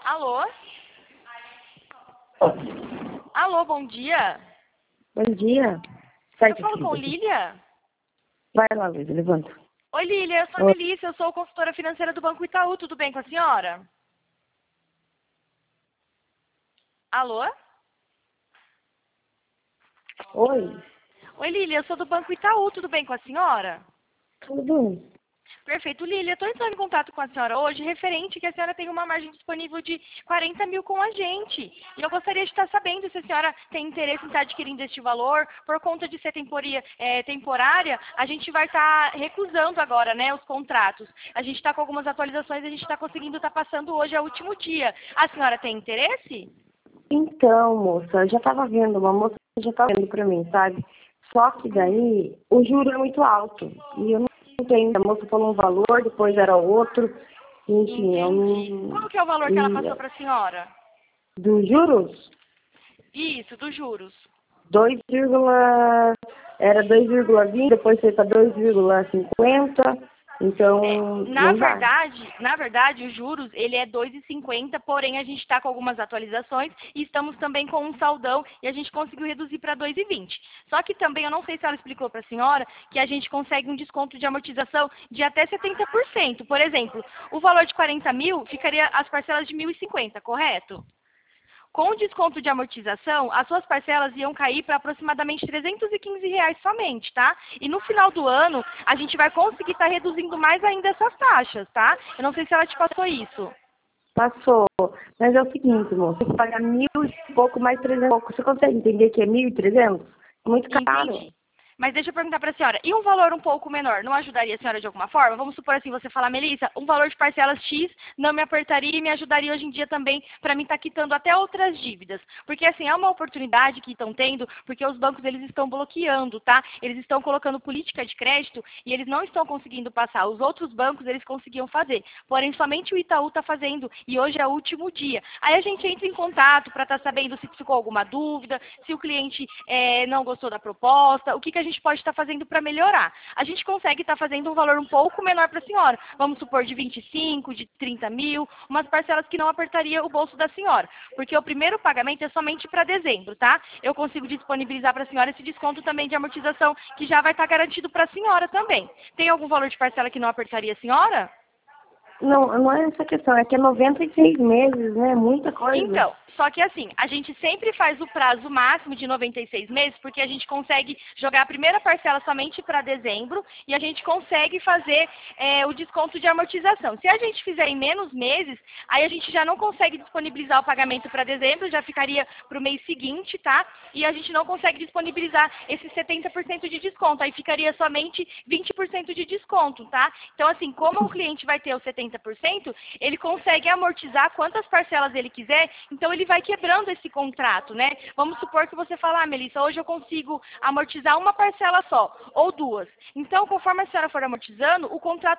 Alô? Alô, bom dia. Bom dia. Eu falo com Lília? Vai lá, Luiz, levanta. Oi, Lília, eu sou a Melissa, eu sou consultora financeira do Banco Itaú, tudo bem com a senhora? Alô? Oi, Oi, Lília, eu sou do Banco Itaú, tudo bem com a senhora? tudo bom? Perfeito, Lília, estou entrando em contato com a senhora hoje, referente que a senhora tem uma margem disponível de 40 mil com a gente. E eu gostaria de estar sabendo se a senhora tem interesse em estar adquirindo este valor. Por conta de ser temporária, a gente vai estar recusando agora, né, os contratos. A gente está com algumas atualizações, a gente está conseguindo estar passando hoje, é o último dia. A senhora tem interesse? Então, moça, eu já tava vendo, uma moça já tava vendo pra mim, sabe? Só que daí o juro é muito alto. E eu não tenho. A moça falou um valor, depois era outro. Enfim, eu Entendi. não. Qual que é o valor que ela passou para a senhora? Dos juros, Isso, dos juros. 2, era 2,20, depois foi para 2,50. Então, Na não dá. verdade, os juros, ele é 2,50, porém a gente está com algumas atualizações e estamos também com um saldão e a gente conseguiu reduzir para 2,20. Só que também, eu não sei se ela explicou para a senhora, que a gente consegue um desconto de amortização de até 70%. Por exemplo, o valor de 40 mil ficaria as parcelas de 1.050, correto? Com o desconto de amortização, as suas parcelas iam cair para aproximadamente R$ 315 somente, tá? E no final do ano, a gente vai conseguir estar reduzindo mais ainda essas taxas, tá? Eu não sei se ela te passou isso. Passou. Mas é o seguinte, moça, tem que pagar 1.000 e pouco mais 300 e pouco. Você consegue entender que é 1.300? Muito caro. Entendi. Mas deixa eu perguntar para a senhora, e um valor um pouco menor, não ajudaria a senhora de alguma forma? Vamos supor assim, você falar, Melissa, um valor de parcelas X não me apertaria e me ajudaria hoje em dia também para mim estar quitando até outras dívidas. Porque assim, é uma oportunidade que estão tendo, porque os bancos eles estão bloqueando, tá? Eles estão colocando política de crédito e eles não estão conseguindo passar. Os outros bancos eles conseguiam fazer, porém somente o Itaú está fazendo e hoje é o último dia. Aí a gente entra em contato para estar sabendo se ficou alguma dúvida, se o cliente não gostou da proposta, o que a gente pode estar fazendo para melhorar. A gente consegue estar fazendo um valor um pouco menor para a senhora, vamos supor de 25, de 30 mil, umas parcelas que não apertaria o bolso da senhora, porque o primeiro pagamento é somente para dezembro, tá? Eu consigo disponibilizar para a senhora esse desconto também de amortização, que já vai estar garantido para a senhora também. Tem algum valor de parcela que não apertaria a senhora? Não, não é essa questão, é que é 96 meses, né? Muita coisa. Então, só que assim, a gente sempre faz o prazo máximo de 96 meses, porque a gente consegue jogar a primeira parcela somente para dezembro e a gente consegue fazer o desconto de amortização. Se a gente fizer em menos meses, aí a gente já não consegue disponibilizar o pagamento para dezembro, já ficaria para o mês seguinte, tá? E a gente não consegue disponibilizar esses 70% de desconto, aí ficaria somente 20% de desconto, tá? Então, assim, como o cliente vai ter os 70%, ele consegue amortizar quantas parcelas ele quiser, então ele vai quebrando esse contrato, né? Vamos supor que você fala, Melissa, hoje eu consigo amortizar uma parcela só, ou duas. Então, conforme a senhora for amortizando, o contrato